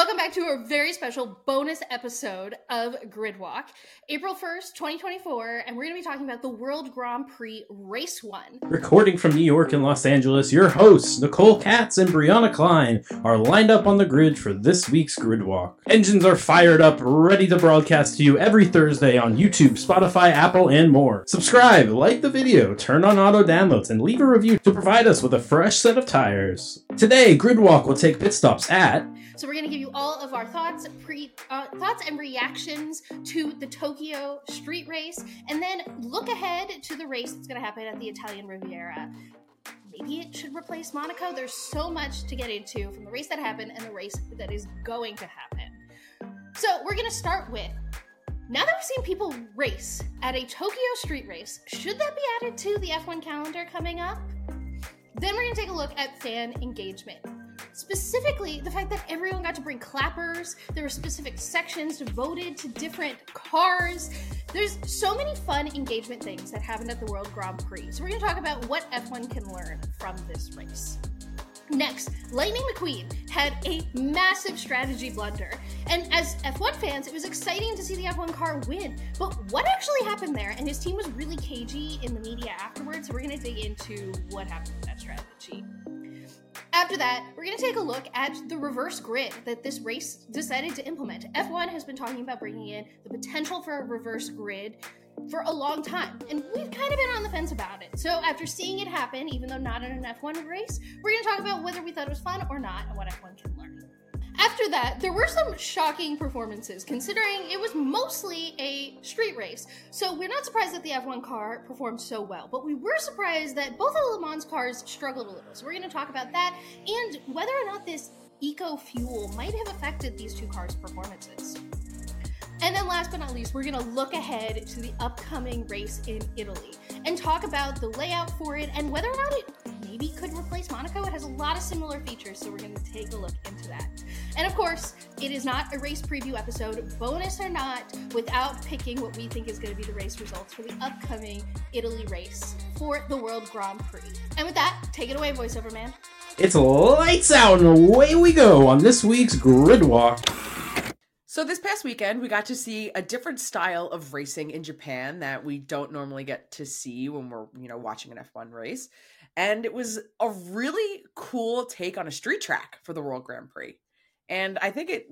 Welcome back to a very special bonus episode of Gridwalk, April 1st, 2024, and we're going to be talking about the World Grand Prix Race 1. Recording from New York and Los Angeles, your hosts, Nicole Katz and Brianna Klein, are lined up on the grid for this week's Gridwalk. Engines are fired up, ready to broadcast to you every Thursday on YouTube, Spotify, Apple, and more. Subscribe, like the video, turn on auto downloads, and leave a review to provide us with a fresh set of tires. Today, Gridwalk will take pit stops at... So we're going to give you all of our thoughts and reactions to the Tokyo street race, and then look ahead to the race that's going to happen at the Italian Riviera. Maybe it should replace Monaco. There's so much to get into from the race that happened and the race that is going to happen. So we're going to start with, now that we've seen people race at a Tokyo street race, should that be added to the F1 calendar coming up? Then we're going to take a look at fan engagement. Specifically, the fact that everyone got to bring clappers, there were specific sections devoted to different cars. There's so many fun engagement things that happened at the World Grand Prix. So we're going to talk about what F1 can learn from this race. Next, Lightning McQueen had a massive strategy blunder. And as F1 fans, it was exciting to see the F1 car win. But what actually happened there? And his team was really cagey in the media afterwards, so we're going to dig into what happened with that strategy. After that, we're going to take a look at the reverse grid that this race decided to implement. F1 has been talking about bringing in the potential for a reverse grid for a long time, and we've kind of been on the fence about it. So after seeing it happen, even though not in an F1 race, we're going to talk about whether we thought it was fun or not and what F1 can learn. After that, there were some shocking performances, considering it was mostly a street race. So we're not surprised that the F1 car performed so well, but we were surprised that both of the Le Mans cars struggled a little. So we're going to talk about that and whether or not this eco-fuel might have affected these two cars' performances. And then last but not least, we're going to look ahead to the upcoming race in Italy and talk about the layout for it and whether or not it maybe could replace Monaco. It has a lot of similar features, so we're going to take a look into that. And of course, it is not a race preview episode, bonus or not, without picking what we think is going to be the race results for the upcoming Italy race for the World Grand Prix. And with that, take it away, voiceover man. It's lights out and away we go on this week's Gridwalk. So this past weekend, we got to see a different style of racing in Japan that we don't normally get to see when we're, watching an F1 race. And it was a really cool take on a street track for the World Grand Prix. And I think it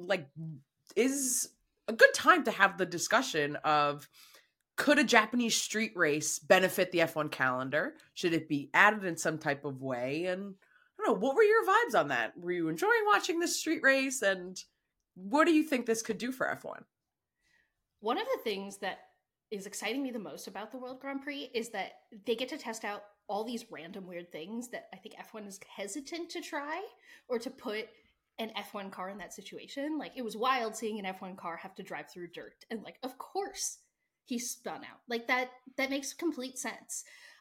is a good time to have the discussion of, could a Japanese street race benefit the F1 calendar? Should it be added in some type of way? And I don't know, what were your vibes on that? Were you enjoying watching this street race? And what do you think this could do for F1? One of the things that is exciting me the most about the World Grand Prix is that they get to test out all these random weird things that I think F1 is hesitant to try or to put an F1 car in that situation. Like, it was wild seeing an F1 car have to drive through dirt, and of course he spun out. That makes complete sense.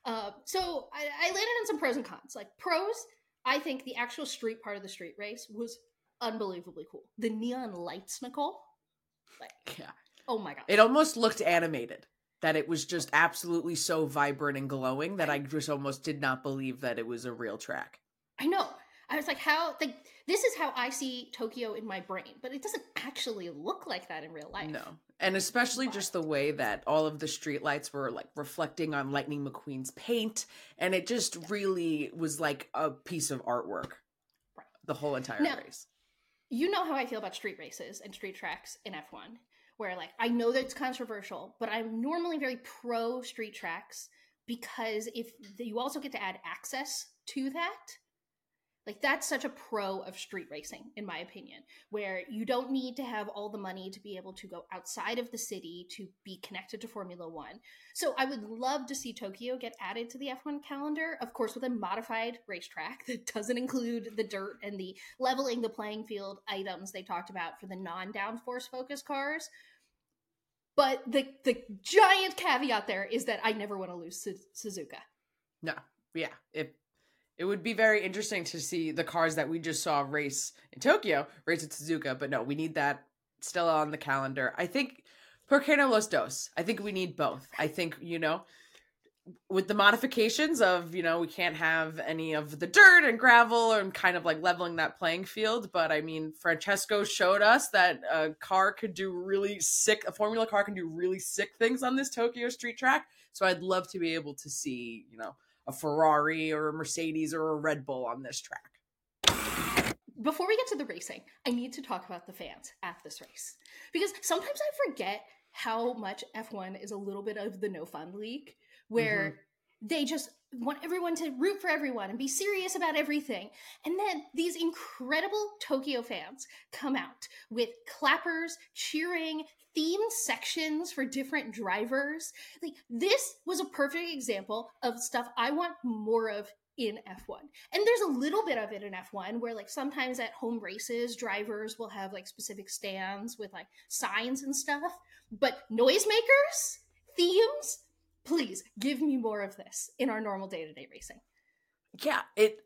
So I landed on some pros and cons. Pros, I think the actual street part of the street race was unbelievably cool. The neon lights, Nicole, yeah, oh my god, it almost looked animated. That it was just absolutely so vibrant and glowing that I just almost did not believe that it was a real track. I know. I was like, this is how I see Tokyo in my brain, but it doesn't actually look like that in real life. No. And especially just the way that all of the street lights were reflecting on Lightning McQueen's paint. And it just really was like a piece of artwork. Right. The whole entire race. You know how I feel about street races and street tracks in F1, where I know that it's controversial, but I'm normally very pro street tracks because if you also get to add access to that, that's such a pro of street racing, in my opinion, where you don't need to have all the money to be able to go outside of the city to be connected to Formula One. So I would love to see Tokyo get added to the F1 calendar, of course, with a modified racetrack that doesn't include the dirt and the leveling the playing field items they talked about for the non-downforce focus cars. But the giant caveat there is that I never want to lose Suzuka. No, yeah, It would be very interesting to see the cars that we just saw race in Tokyo, race at Suzuka, but no, we need that still on the calendar. I think, por qué no los dos? I think we need both. I think, with the modifications of, we can't have any of the dirt and gravel and kind of like leveling that playing field. But I mean, Francesco showed us that a Formula car can do really sick things on this Tokyo street track. So I'd love to be able to see, a Ferrari or a Mercedes or a Red Bull on this track. Before we get to the racing, I need to talk about the fans at this race, because sometimes I forget how much F1 is a little bit of the no fun league, where they just want everyone to root for everyone and be serious about everything. And then these incredible Tokyo fans come out with clappers, cheering, themed sections for different drivers. Like, this was a perfect example of stuff I want more of in F1. And there's a little bit of it in F1 where, like, sometimes at home races, drivers will have like specific stands with like signs and stuff. But noisemakers, themes, please give me more of this in our normal day-to-day racing. Yeah,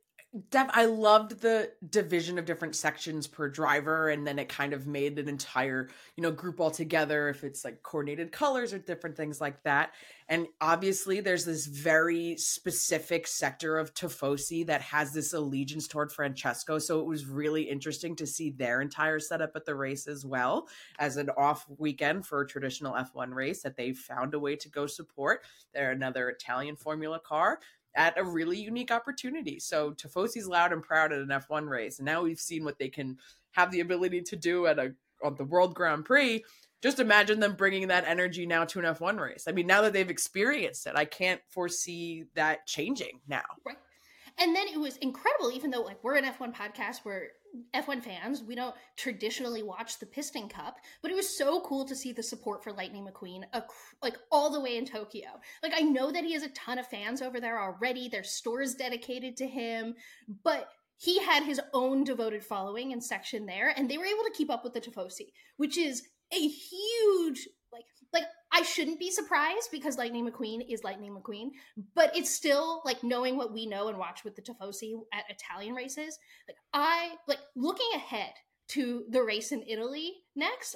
I loved the division of different sections per driver, and then it kind of made an entire, group all together, if it's like coordinated colors or different things like that. And obviously there's this very specific sector of Tifosi that has this allegiance toward Francesco. So it was really interesting to see their entire setup at the race as well, as an off weekend for a traditional F1 race, that they found a way to go support. They're another Italian Formula car at a really unique opportunity. So Tifosi's loud and proud at an F1 race. And now we've seen what they can have the ability to do on the World Grand Prix. Just imagine them bringing that energy now to an F1 race. I mean, now that they've experienced it, I can't foresee that changing now. Right. And then it was incredible, even though like we're an F1 podcast, we're F1 fans, we don't traditionally watch the Piston Cup, but it was so cool to see the support for Lightning McQueen like all the way in Tokyo. Like, I know that he has a ton of fans over there already. There's stores dedicated to him, but he had his own devoted following and section there, and they were able to keep up with the Tifosi, which is a huge, like I shouldn't be surprised because Lightning McQueen is Lightning McQueen, but it's still like knowing what we know and watch with the Tifosi at Italian races. Like looking ahead to the race in Italy next,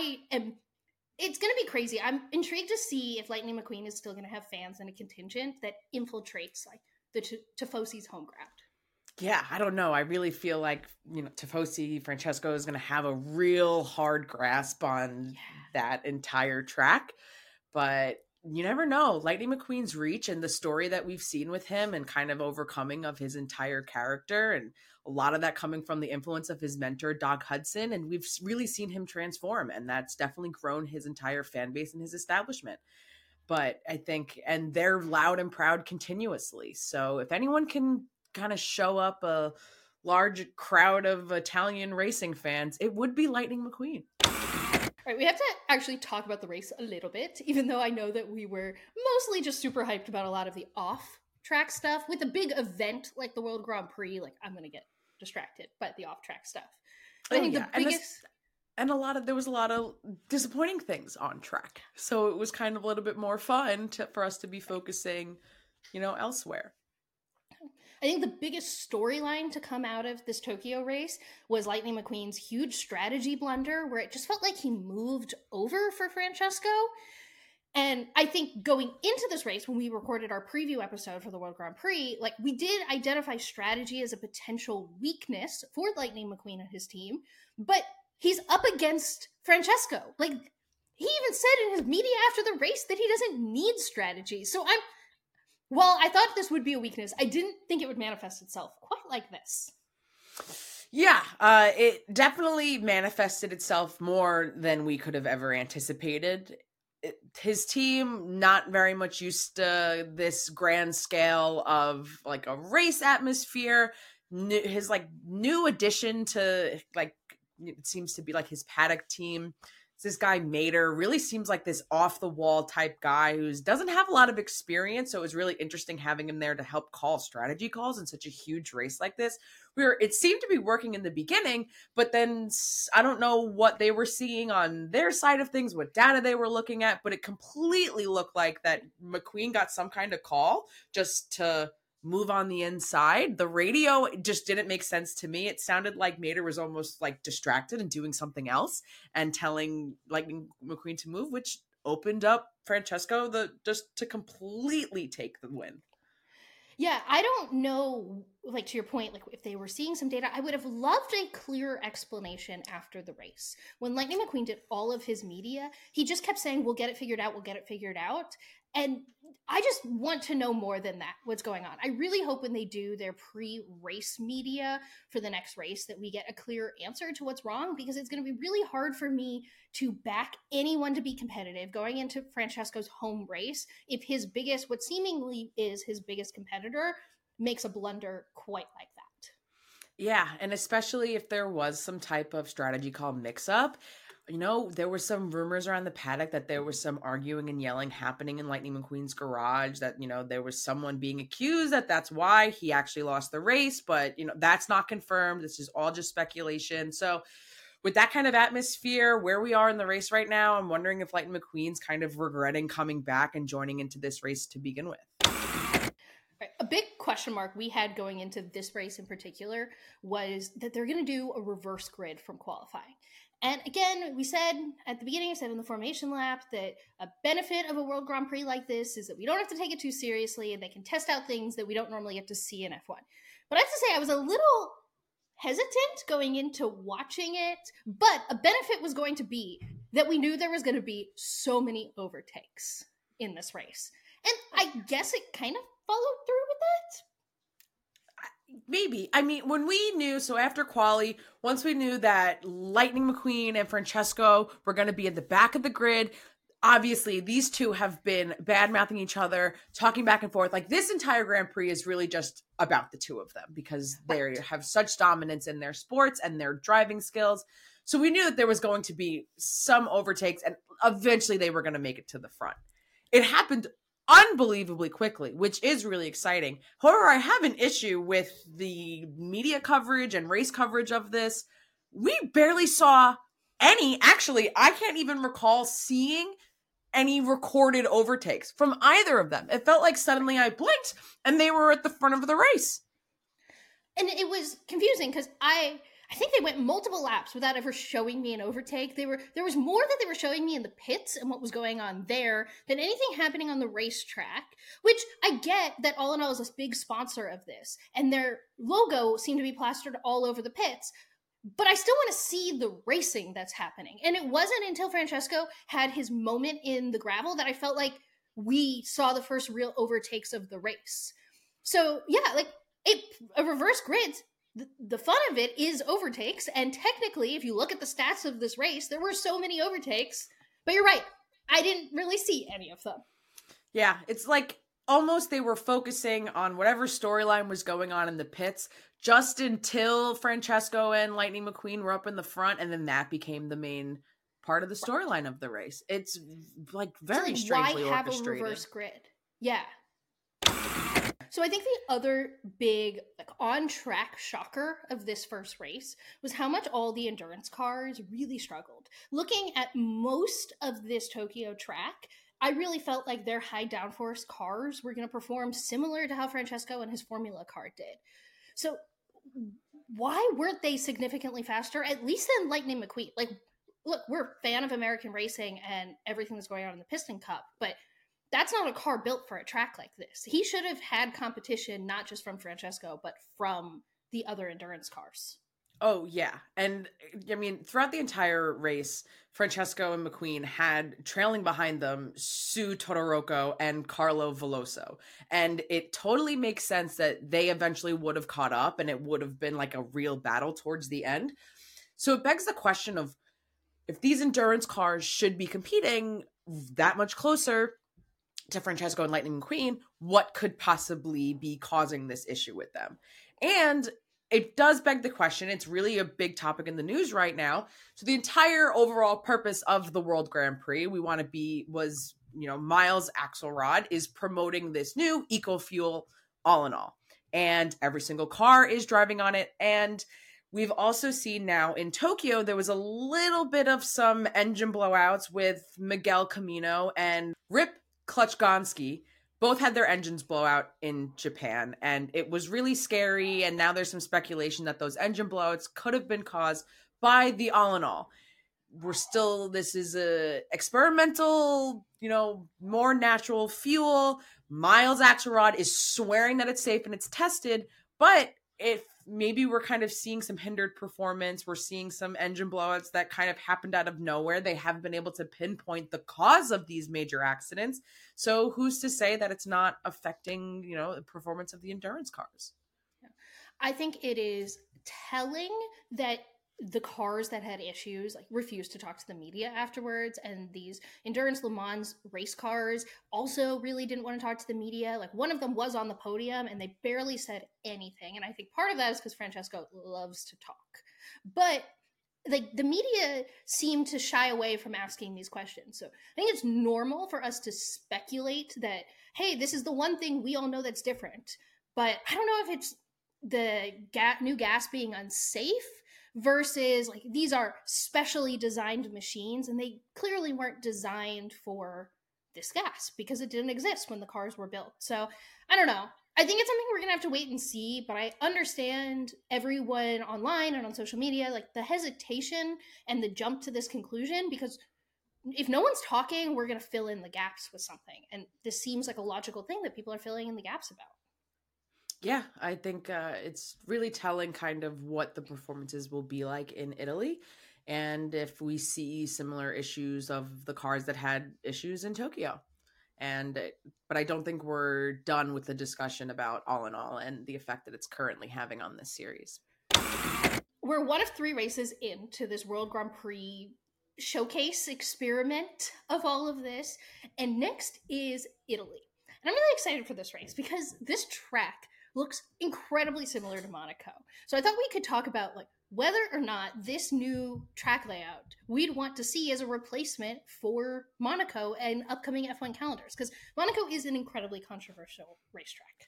it's going to be crazy. I'm intrigued to see if Lightning McQueen is still going to have fans and a contingent that infiltrates like the Tifosi's home ground. Yeah, I don't know. I really feel like, Tifosi, Francesco is going to have a real hard grasp on that entire track. But you never know. Lightning McQueen's reach and the story that we've seen with him and kind of overcoming of his entire character, and a lot of that coming from the influence of his mentor, Doc Hudson. And we've really seen him transform, and that's definitely grown his entire fan base and his establishment. But I think, and they're loud and proud continuously. So if anyone can kind of show up a large crowd of Italian racing fans, it would be Lightning McQueen. All right, we have to actually talk about the race a little bit, even though I know that we were mostly just super hyped about a lot of the off-track stuff. With a big event like the World Grand Prix, like, I'm going to get distracted by the off-track stuff. But I think the biggest... there was a lot of disappointing things on track. So it was kind of a little bit more fun for us to be focusing, elsewhere. I think the biggest storyline to come out of this Tokyo race was Lightning McQueen's huge strategy blunder, where it just felt like he moved over for Francesco. And I think going into this race, when we recorded our preview episode for the World Grand Prix, like, we did identify strategy as a potential weakness for Lightning McQueen and his team, but he's up against Francesco. Like, he even said in his media after the race that he doesn't need strategy. So while I thought this would be a weakness, I didn't think it would manifest itself quite like this. Yeah, it definitely manifested itself more than we could have ever anticipated. His team, not very much used to this grand scale of like a race atmosphere. His like new addition to, like, it seems to be like his paddock team. This guy Mater really seems like this off the wall type guy who doesn't have a lot of experience. So it was really interesting having him there to help call strategy calls in such a huge race like this, where it seemed to be working in the beginning, but then I don't know what they were seeing on their side of things, what data they were looking at, but it completely looked like that McQueen got some kind of call just to move on the inside. The radio just didn't make sense to me. It sounded like Mater was almost like distracted and doing something else and telling Lightning McQueen to move, which opened up Francesco just to completely take the win. Yeah, I don't know, like, to your point, like, if they were seeing some data, I would have loved a clearer explanation after the race. When Lightning McQueen did all of his media, he just kept saying, we'll get it figured out, we'll get it figured out. And I just want to know more than that, what's going on. I really hope when they do their pre-race media for the next race that we get a clear answer to what's wrong, because it's going to be really hard for me to back anyone to be competitive going into Francesco's home race if his biggest, what seemingly is his biggest competitor, makes a blunder quite like that. Yeah, and especially if there was some type of strategy called mix-up. You know, there were some rumors around the paddock that there was some arguing and yelling happening in Lightning McQueen's garage, that, you know, there was someone being accused that that's why he actually lost the race, but, you know, that's not confirmed. This is all just speculation. So with that kind of atmosphere, where we are in the race right now, I'm wondering if Lightning McQueen's kind of regretting coming back and joining into this race to begin with. A big question mark we had going into this race in particular was that they're going to do a reverse grid from qualifying. And again, we said at the beginning, I said in the formation lap, that a benefit of a World Grand Prix like this is that we don't have to take it too seriously and they can test out things that we don't normally get to see in F1. But I have to say, I was a little hesitant going into watching it, but a benefit was going to be that we knew there was going to be so many overtakes in this race. And I guess it kind of followed through with that. Maybe. I mean, when we knew, so after quali, once we knew that Lightning McQueen and Francesco were going to be at the back of the grid, obviously these two have been bad-mouthing each other, talking back and forth. Like, this entire Grand Prix is really just about the two of them because they have such dominance in their sports and their driving skills. So we knew that there was going to be some overtakes and eventually they were going to make it to the front. It happened unbelievably quickly, which is really exciting. However, I have an issue with the media coverage and race coverage of this. We barely saw any. Actually, I can't even recall seeing any recorded overtakes from either of them. It felt like suddenly I blinked and they were at the front of the race. And it was confusing because I think they went multiple laps without ever showing me an overtake. There was more that they were showing me in the pits and what was going on there than anything happening on the racetrack, which I get that All in All is a big sponsor of this, and their logo seemed to be plastered all over the pits. But I still want to see the racing that's happening. And it wasn't until Francesco had his moment in the gravel that I felt like we saw the first real overtakes of the race. So yeah, like a reverse grid, the fun of it is overtakes, and technically, if you look at the stats of this race, there were so many overtakes, but you're right, I didn't really see any of them. Yeah, it's like almost they were focusing on whatever storyline was going on in the pits just until Francesco and Lightning McQueen were up in the front, and then that became the main part of the storyline of the race. It's like very strangely why have orchestrated. A reverse grid? Yeah. So I think the other big on-track shocker of this first race was how much all the endurance cars really struggled. Looking at most of this Tokyo track, I really felt like their high downforce cars were going to perform similar to how Francesco and his Formula car did. So why weren't they significantly faster, at least than Lightning McQueen? Like, look, we're a fan of American racing and everything that's going on in the Piston Cup, but that's not a car built for a track like this. He should have had competition, not just from Francesco, but from the other endurance cars. Oh, yeah. And I mean, throughout the entire race, Francesco and McQueen had trailing behind them Sue Todoroco and Carlo Veloso. And it totally makes sense that they eventually would have caught up and it would have been like a real battle towards the end. So it begs the question of if these endurance cars should be competing that much closer to Francesco and Lightning McQueen, what could possibly be causing this issue with them? And it does beg the question. It's really a big topic in the news right now. So the entire overall purpose of the World Grand Prix Miles Axelrod is promoting this new eco-fuel All in All. And every single car is driving on it. And we've also seen now in Tokyo, there was a little bit of some engine blowouts with Miguel Camino and Rip Klutchgonski. Both had their engines blow out in Japan, and it was really scary. And now there's some speculation that those engine blowouts could have been caused by the All in All. this is a experimental, more natural fuel. Miles Axelrod is swearing that it's safe and it's tested, but if maybe we're kind of seeing some hindered performance, we're seeing some engine blowouts that kind of happened out of nowhere. They haven't been able to pinpoint the cause of these major accidents. So who's to say that it's not affecting, the performance of the endurance cars? I think it is telling that the cars that had issues refused to talk to the media afterwards, and these endurance Le Mans race cars also really didn't want to talk to the media. One of them was on the podium and they barely said anything, and I think part of that is because Francesco loves to talk, but the media seem to shy away from asking these questions. So I think it's normal for us to speculate that, hey, this is the one thing we all know that's different, but I don't know if it's the new gas being unsafe versus these are specially designed machines and they clearly weren't designed for this gas because it didn't exist when the cars were built. So I don't know. I think it's something we're gonna have to wait and see, but I understand everyone online and on social media, the hesitation and the jump to this conclusion, because if no one's talking, we're gonna fill in the gaps with something. And this seems like a logical thing that people are filling in the gaps about. Yeah, I think it's really telling kind of what the performances will be like in Italy. And if we see similar issues of the cars that had issues in Tokyo. But I don't think we're done with the discussion about all in all and the effect that it's currently having on this series. We're one of 3 races into this World Grand Prix showcase experiment of all of this. And next is Italy. And I'm really excited for this race because this track looks incredibly similar to Monaco. So I thought we could talk about whether or not this new track layout we'd want to see as a replacement for Monaco and upcoming F1 calendars, because Monaco is an incredibly controversial racetrack.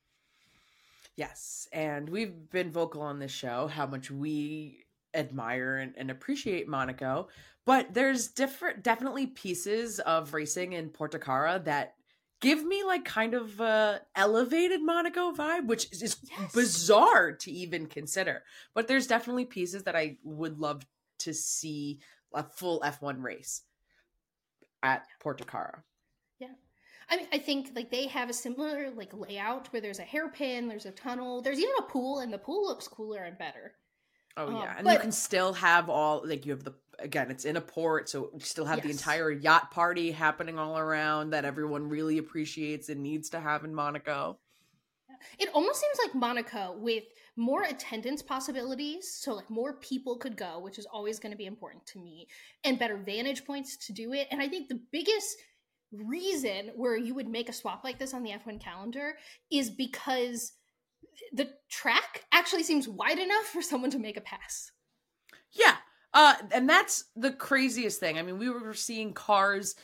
Yes, and we've been vocal on this show how much we admire and appreciate Monaco, but there's definitely pieces of racing in Portocara that give me kind of elevated Monaco vibe, which is bizarre to even consider. But there's definitely pieces that I would love to see a full F1 race at Portocara. Yeah. I mean, I think they have a similar layout where there's a hairpin, there's a tunnel, there's even a pool, and the pool looks cooler and better. Oh yeah, and you can still have all you have it's in a port, so you still have the entire yacht party happening all around that everyone really appreciates and needs to have in Monaco. It almost seems like Monaco with more attendance possibilities, so more people could go, which is always going to be important to me, and better vantage points to do it. And I think the biggest reason where you would make a swap like this on the F1 calendar is because the track actually seems wide enough for someone to make a pass. Yeah. And that's the craziest thing. I mean, we were seeing cars.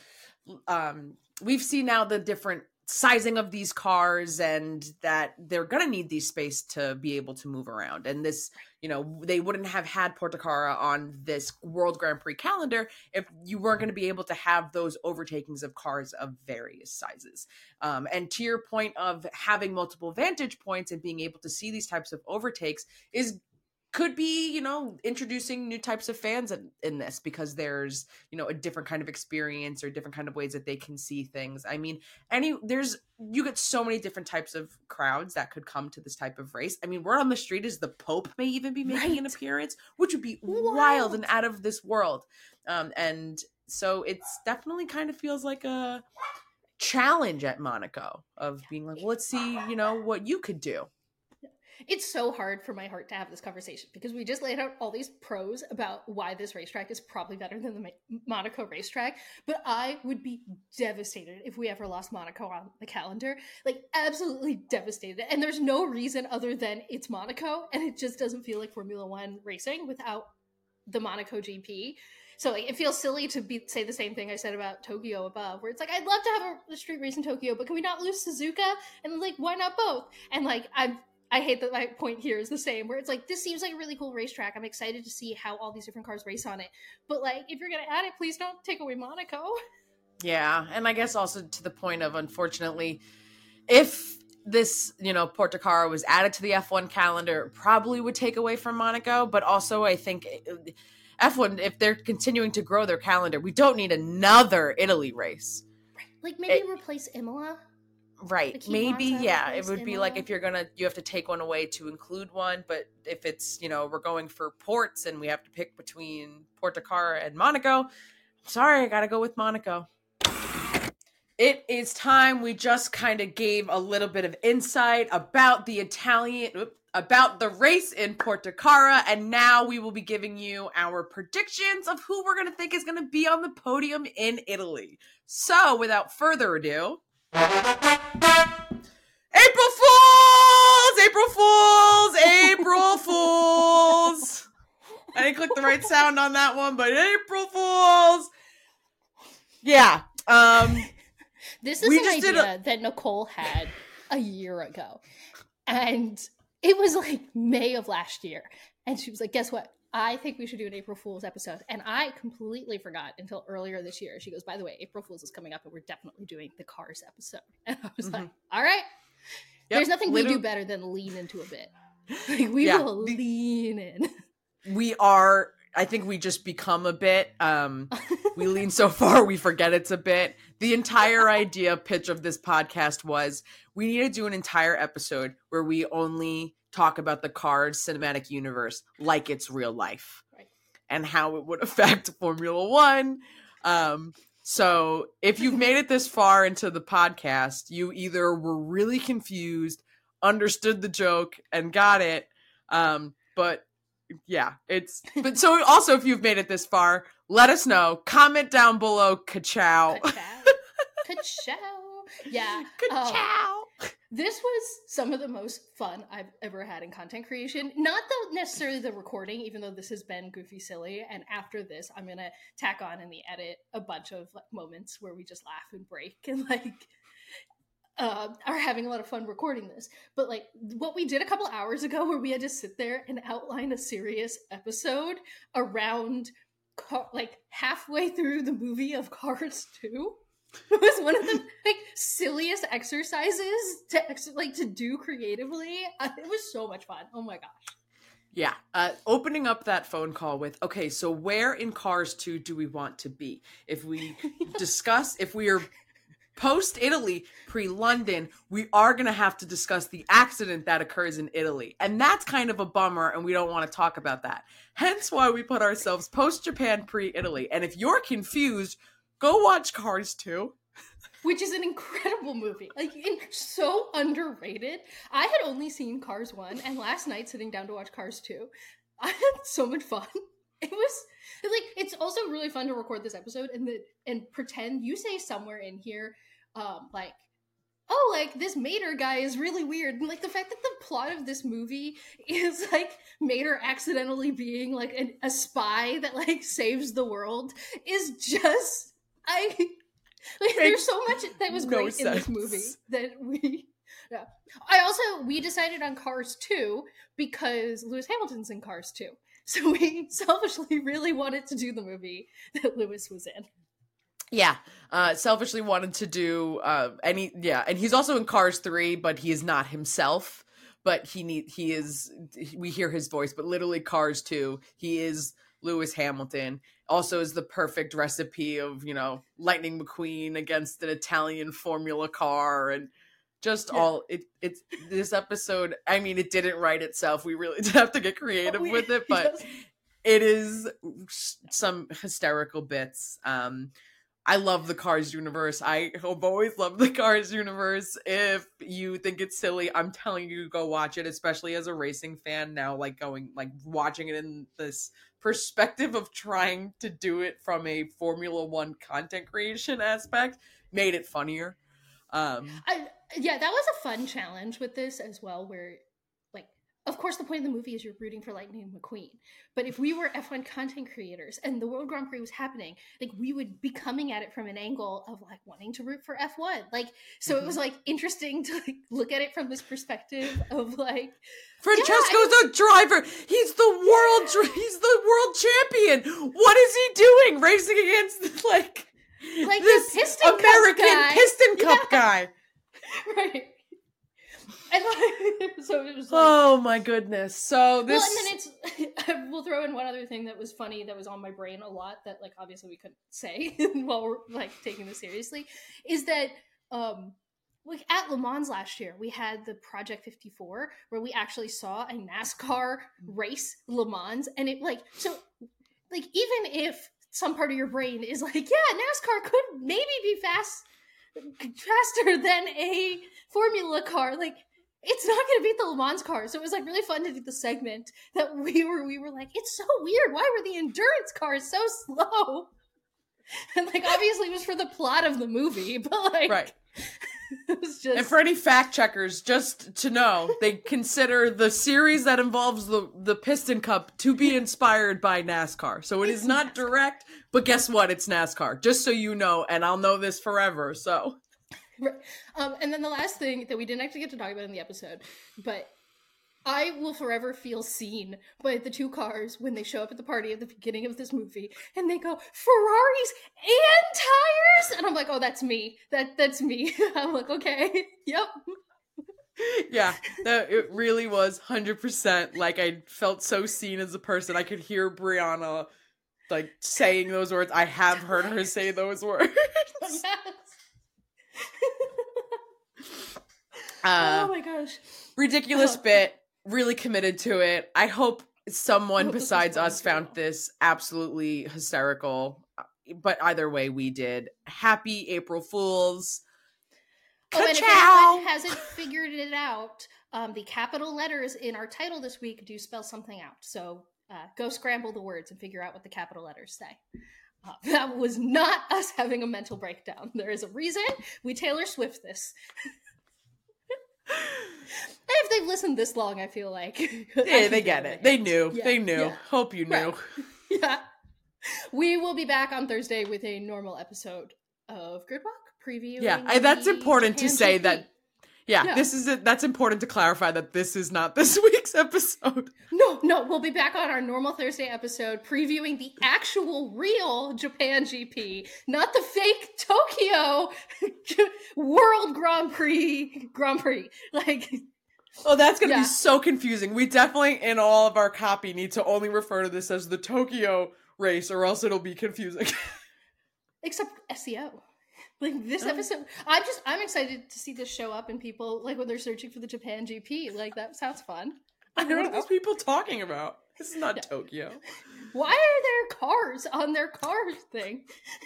We've seen now the different sizing of these cars and that they're going to need these space to be able to move around. And this, they wouldn't have had Portocara on this World Grand Prix calendar if you weren't going to be able to have those overtakings of cars of various sizes. And to your point of having multiple vantage points and being able to see these types of overtakes could be, introducing new types of fans in this, because there's, a different kind of experience or different kind of ways that they can see things. I mean, you get so many different types of crowds that could come to this type of race. I mean, word on the street is the Pope may even be making an appearance, which would be wild and out of this world. And so it's definitely kind of feels like a challenge at Monaco of being well, let's see, what you could do. It's so hard for my heart to have this conversation because we just laid out all these pros about why this racetrack is probably better than the Monaco racetrack, but I would be devastated if we ever lost Monaco on the calendar. Absolutely devastated. And there's no reason other than it's Monaco, and it just doesn't feel like Formula One racing without the Monaco GP. So it feels silly to say the same thing I said about Tokyo above, where it's I'd love to have a street race in Tokyo, but can we not lose Suzuka? And why not both? And I hate that my point here is the same, where it's this seems like a really cool racetrack. I'm excited to see how all these different cars race on it. But if you're going to add it, please don't take away Monaco. Yeah. And I guess also to the point of, unfortunately, if this, Portocara was added to the F1 calendar, it probably would take away from Monaco. But also I think F1, if they're continuing to grow their calendar, we don't need another Italy race. Like maybe replace Imola. Right. Like Maybe, yeah. It would be like Imola. if you have to take one away to include one, but if it's, we're going for ports and we have to pick between Portocara and Monaco, sorry, I gotta go with Monaco. It is time. We just kind of gave a little bit of insight about the race in Portocara, and now we will be giving you our predictions of who we're going to think is going to be on the podium in Italy. So, without further ado, April Fools! April Fools! April Fools! I didn't click the right sound on that one, but April Fools! Yeah. This is an idea that Nicole had a year ago. And it was like May of last year. And she was like, guess what? I think we should do an April Fool's episode. And I completely forgot until earlier this year. She goes, by the way, April Fool's is coming up and we're definitely doing the Cars episode. And I was like, all right. Yep, there's nothing we do better than lean into a bit. Like we will lean in. I think we just become a bit. We lean so far, we forget it's a bit. The entire pitch of this podcast was we need to do an entire episode where we only talk about the Cars cinematic universe like it's real life, right, and how it would affect Formula One. So if you've made it this far into the podcast, you either were really confused, understood the joke, and got it. But so also if you've made it this far, let us know. Comment down below. Ka-chow. Ka-chow. Yeah. Ka-chow. This was some of the most fun I've ever had in content creation. Not necessarily the recording, even though this has been goofy silly. And after this, I'm going to tack on in the edit a bunch of moments where we just laugh and break and are having a lot of fun recording this. But what we did a couple hours ago where we had to sit there and outline a serious episode around halfway through the movie of Cars 2. It was one of the silliest exercises to do creatively. It was so much fun. Oh my gosh. Yeah. Opening up that phone call with, okay, so where in Cars 2 do we want to be? If we if we are post-Italy, pre-London, we are going to have to discuss the accident that occurs in Italy. And that's kind of a bummer, and we don't want to talk about that. Hence why we put ourselves post-Japan, pre-Italy. And if you're confused, go watch Cars 2. Which is an incredible movie. So underrated. I had only seen Cars 1, and last night sitting down to watch Cars 2, I had so much fun. It was it's also really fun to record this episode and pretend you say somewhere in here, this Mater guy is really weird. And the fact that the plot of this movie is Mater accidentally being a spy that saves the world is just there's so much that was great in this movie that we decided on Cars 2 because Lewis Hamilton's in Cars 2. So we selfishly really wanted to do the movie that Lewis was in. Yeah, selfishly wanted to do and he's also in Cars 3, but he is not himself. But we hear his voice, but literally Cars 2, he is Lewis Hamilton. Also is the perfect recipe of, Lightning McQueen against an Italian Formula car and just it's this episode. I mean, it didn't write itself. We really did have to get creative with it, but it is some hysterical bits. I love the Cars universe. I have always loved the Cars universe. If you think it's silly, I'm telling you, go watch it, especially as a racing fan now, watching it in this perspective of trying to do it from a Formula One content creation aspect made it funnier. That was a fun challenge with this as well, where of course the point of the movie is you're rooting for Lightning McQueen, but if we were F1 content creators and the World Grand Prix was happening, we would be coming at it from an angle of wanting to root for F1. So it was interesting to look at it from this perspective of Francesco's a driver. He's the world champion. What is he doing racing against this Piston American Cup guy. Piston Cup guy? Right. And so it was like, Oh my goodness. So this. well, and then it's we'll throw in one other thing that was funny that was on my brain a lot that like obviously we couldn't say while we're like taking this seriously, is that like at Le Mans last year we had the Project 54 where we actually saw a NASCAR race Le Mans, and it like, so like even if some part of your brain is like, yeah, NASCAR could maybe be faster than a Formula car, like it's not going to beat the Le Mans car. So it was like really fun to do the segment that we were like, it's so weird. Why were the endurance cars so slow? And like, obviously it was for the plot of the movie, but like, Right. It was just... And for any fact checkers, just to know, they consider the series that involves the Piston Cup to be inspired by NASCAR. So it is not direct, but guess what? It's NASCAR. Just so you know, and I'll know this forever, so... and then the last thing that we didn't actually get to talk about in the episode, but I will forever feel seen by the two cars when they show up at the party at the beginning of this movie and they go, Ferraris and tires, and I'm like, oh, that's me. That's me. I'm like, okay, yep. Yeah, it really was 100%. Like, I felt so seen as a person. I could hear Brianna like saying those words. I have heard her say those words. Yes. Oh my gosh. Ridiculous bit. Really committed to it. I hope someone besides us found this absolutely hysterical. But either way, we did. Happy April Fools. Oh, and if anyone hasn't figured it out, the capital letters in our title this week do spell something out. So go scramble the words and figure out what the capital letters say. That was not us having a mental breakdown. There is a reason we Taylor Swift this. And if they've listened this long, I feel like... Yeah, they get it. They knew. Yeah, they knew. yeah. Hope you knew. Right. Yeah. We will be back on Thursday with a normal episode of Gridwalk previewing. Yeah, that's important to say GP. that. Yeah, this is it. That's important to clarify that this is not this week's episode. No, we'll be back on our normal Thursday episode previewing the actual real Japan GP, not the fake Tokyo World Grand Prix. Like, oh, that's going to be so confusing. We definitely, in all of our copy, need to only refer to this as the Tokyo race, or else it'll be confusing. Except SEO. Like, this episode, I'm excited to see this show up and people, like, when they're searching for the Japan GP. Like, that sounds fun. I don't know what these people talking about. This is not Tokyo. Why are there cars on their cars thing?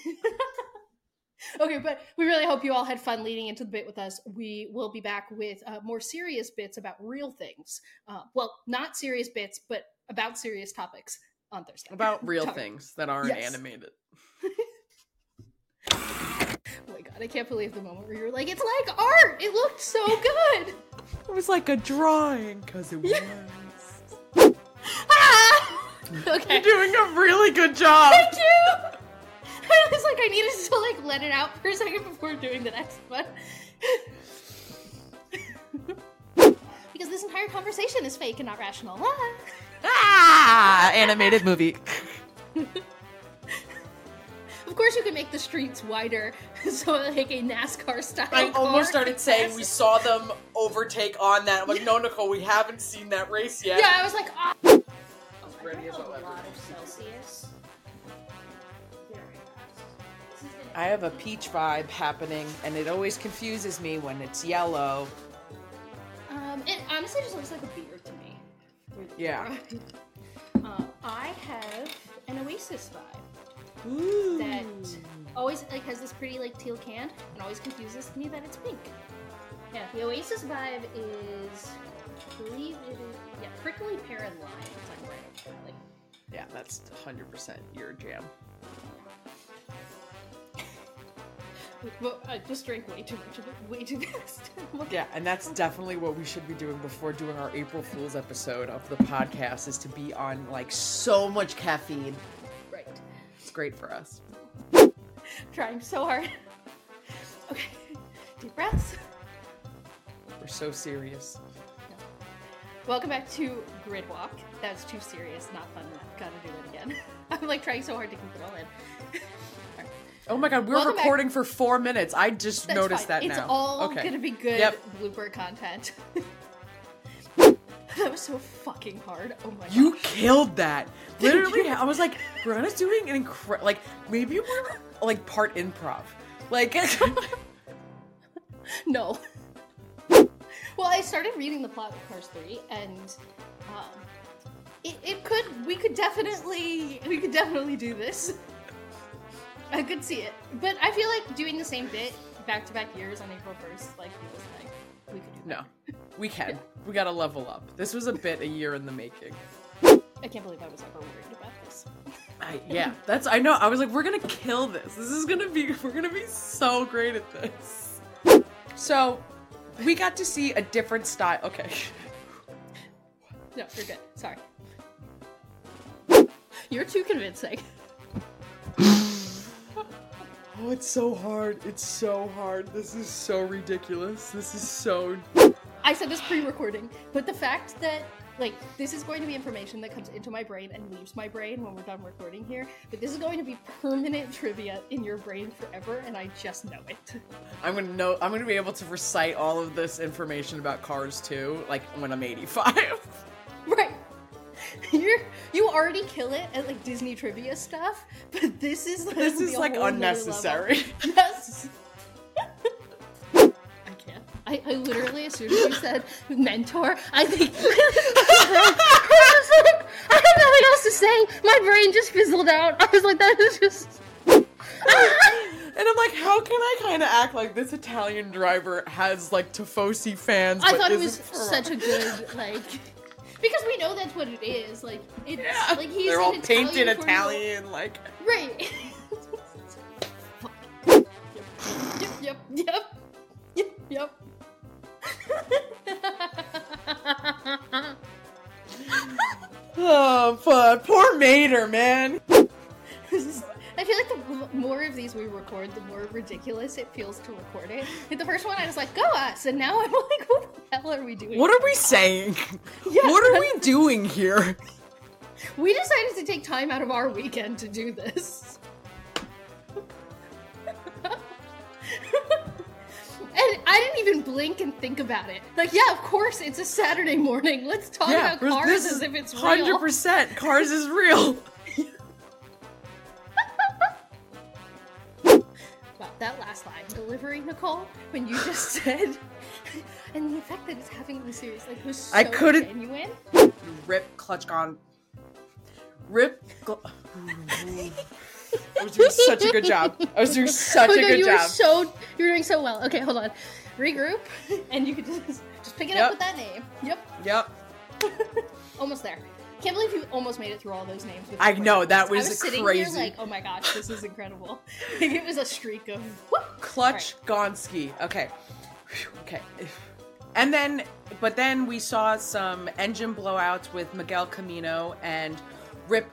Okay, but we really hope you all had fun leading into the bit with us. We will be back with more serious bits about real things. Well, not serious bits, but about serious topics on Thursday. About real things that aren't animated. Oh my god, I can't believe the moment where you were like, it's like art! It looked so good! It was like a drawing, because it was. Ah! Okay. You're doing a really good job! Thank you! I was like, I needed to like let it out for a second before doing the next one. Because this entire conversation is fake and not rational. Animated movie. Of course you can make the streets wider, so like a NASCAR style I car. almost started saying we saw them overtake on that. I'm like, no, Nicole, we haven't seen that race yet. Yeah, I was like, ah. I was ready as a I'll ever lot be. of Celsius. I have a peach vibe happening, and it always confuses me when it's yellow. It honestly just looks like a beer to me. Yeah. I have an Oasis vibe. Ooh. That always like has this pretty like teal can and always confuses me that it's pink. Yeah, the Oasis vibe is, I believe it is, prickly pear and lime. It's like right, like, Yeah, that's 100% your jam. well, I just drank way too much of it, way too fast. Yeah, and that's definitely what we should be doing before doing our April Fool's episode of the podcast, is to be on like so much caffeine. Right. It's great for us. Trying so hard. Okay, deep breaths. We're so serious. Welcome back to Gridwalk. That's too serious, not fun enough. Gotta do it again. I'm like trying so hard to keep it all in. Oh my god, we were recording for 4 minutes. I just noticed that now. It's all okay. gonna be good blooper content. That was so fucking hard. Oh my god. You killed that. Literally, I was like, Brianna's doing an incredible, like, maybe we're, like, part improv. Like, No. Well, I started reading the plot of Cars 3, and we could definitely do this. I could see it, but I feel like doing the same bit back-to-back years on April 1st, like, feels like we could do that. no, we can. Yeah. We gotta level up. This was a bit a year in the making. I can't believe I was ever worried about this. I know. I was like, we're gonna kill this. We're gonna be so great at this. So, we got to see a different style. Okay. No, you're good. Sorry. You're too convincing. Oh, it's so hard. It's so hard. This is so ridiculous. This is so... I said this pre-recording, but the fact that, like, this is going to be information that comes into my brain and leaves my brain when we're done recording here, but this is going to be permanent trivia in your brain forever, and I just know it. I'm gonna be able to recite all of this information about Cars 2, like, when I'm 85. Right. You already kill it at, like, Disney trivia stuff, but this is like unnecessary. Yes. I can't. I literally, as soon as you said mentor, I think I have nothing else to say. My brain just fizzled out. I was like, that is just. And I'm like, how can I kind of act like this Italian driver has, like, Tifosi fans? I thought it was such a good, like. Because we know that's what it is, like, it's, like, he's they're all an painted Italian, like... Right. Yep. Oh, fuck. Poor Mater, man. I feel like the more of these we record, the more ridiculous it feels to record it. Like, the first one, I was like, go us! And now I'm like, what the hell are we doing? What are we saying? Yeah. What are we doing here? We decided to take time out of our weekend to do this. And I didn't even blink and think about it. Like, yeah, of course, it's a Saturday morning. Let's talk about Cars as if it's real. 100% Cars is real. Wow, that last line delivery, Nicole, when you just said, and the effect that it's having in the series, like, was so genuine. Rip clutch gone. I was doing such a good job. You're doing so well. Okay, hold on. Regroup, and you could just pick it up with that name. Yep. Almost there. Can't believe you almost made it through all those names. I know, that was sitting crazy. Here like, oh my gosh, this is incredible. Maybe it was a streak of whoop. Clutch Gonski. Okay. Okay. But then we saw some engine blowouts with Miguel Camino and Rip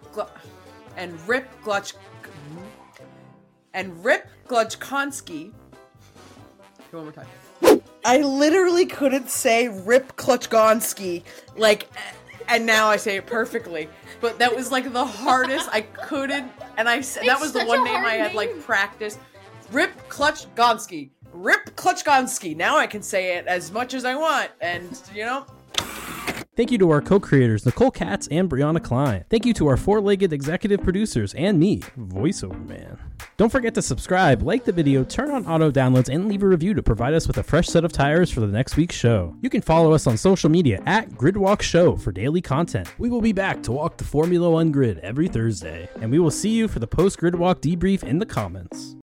Glutchkonsky. One more time. I literally couldn't say Rip Klutchgonski, like, and now I say it perfectly. But that was, like, the hardest. I couldn't, and I said that was the one name I had, like, practiced. Rip Klutchgonski. Rip Klutchgonski. Now I can say it as much as I want, and, you know. Thank you to our co-creators, Nicole Katz and Brianna Klein. Thank you to our four-legged executive producers and me, VoiceOver Man. Don't forget to subscribe, like the video, turn on auto downloads, and leave a review to provide us with a fresh set of tires for the next week's show. You can follow us on social media at Gridwalk Show for daily content. We will be back to walk the Formula One grid every Thursday, and we will see you for the post-Gridwalk debrief in the comments.